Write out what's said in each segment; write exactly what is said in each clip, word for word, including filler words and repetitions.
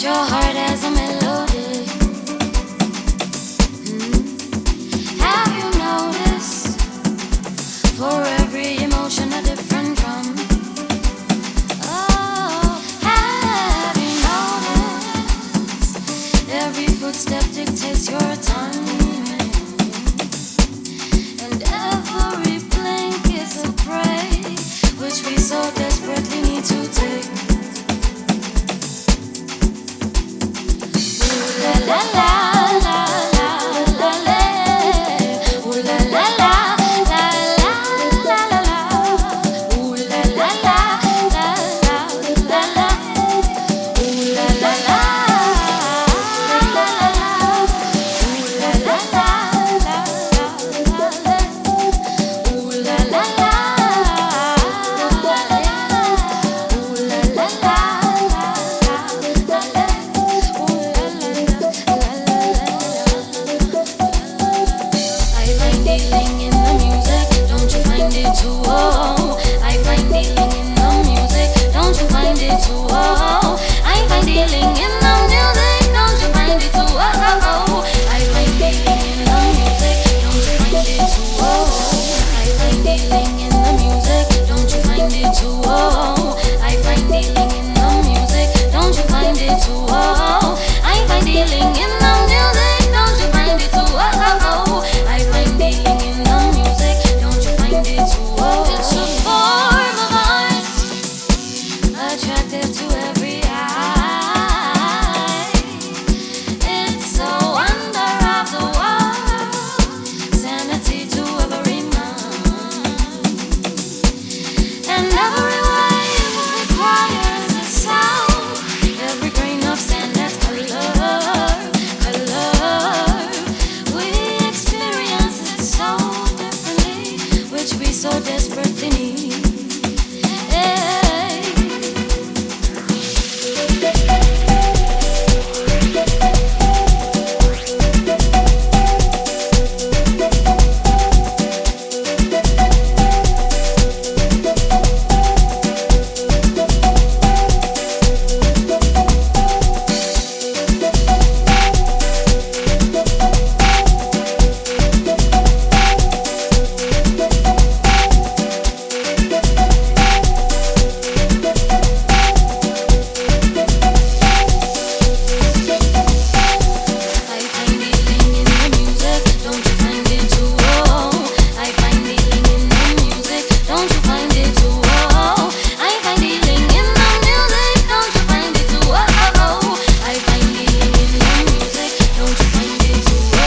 your heart has a melody. Mm. Have you noticed? For every emotion, a different drum. Oh, have you noticed? Every footstep dictates your time, and every blink is a prey, which we so desperately need to take. La la la la la la la. Ooh la la la la la la la la. Ooh la la la la la la la. Ooh la la la la la la. Ooh la la la la la la. Ooh la la la la la. Ooh la la la la la la. I find healing in the music, don't you find it too? Oh, I find healing in the music, don't you find it too? Oh, I find healing in the music, don't you find it too? Oh, I find healing in the music, don't you find it too? Oh, I find healing in the music, don't you find it too? Oh, I find healing in the music, don't you find it too? Oh, I find healing in the music, don't you find it too? Oh, I find healing in the music, don't you find it too? Oh, it's a form of art, attractive to every eye. It's a wonder of the world, sanity to every mind, and every wave requires a sound. Every grain of sand has color, color. We experience it so differently, which we so desperately need. Hey. I find healing in the music, don't you find it too? Oh, I find healing in the music, don't you find it too? Oh, I find healing in the music, don't you find it too? Oh, I find healing in the music, don't you find it too? Oh.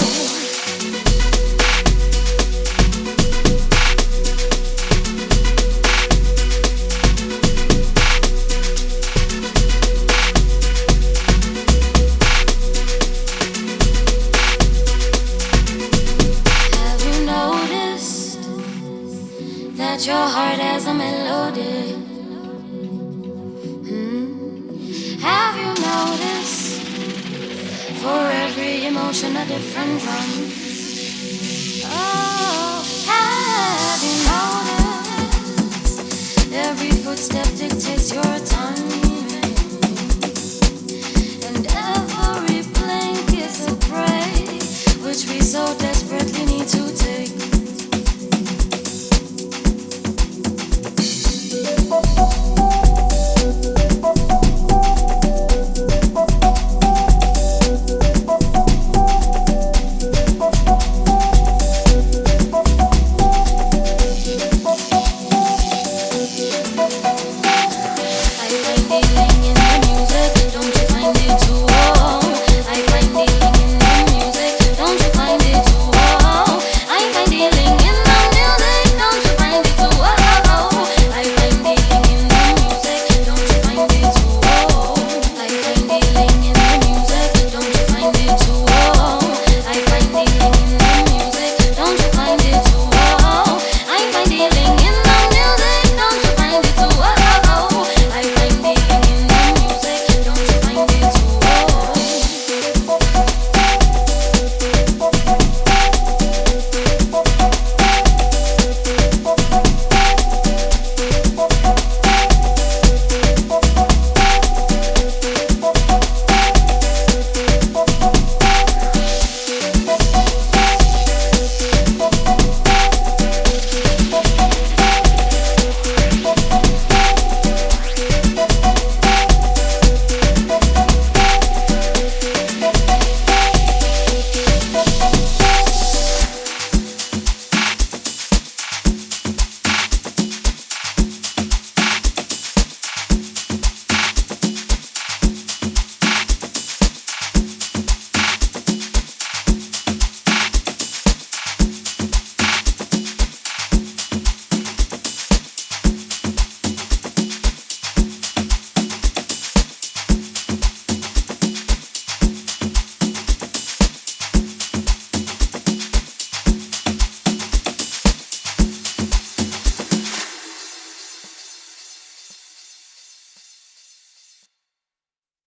Have you noticed that your heart has a melody? Hmm. Have you noticed for every emotion a different drum?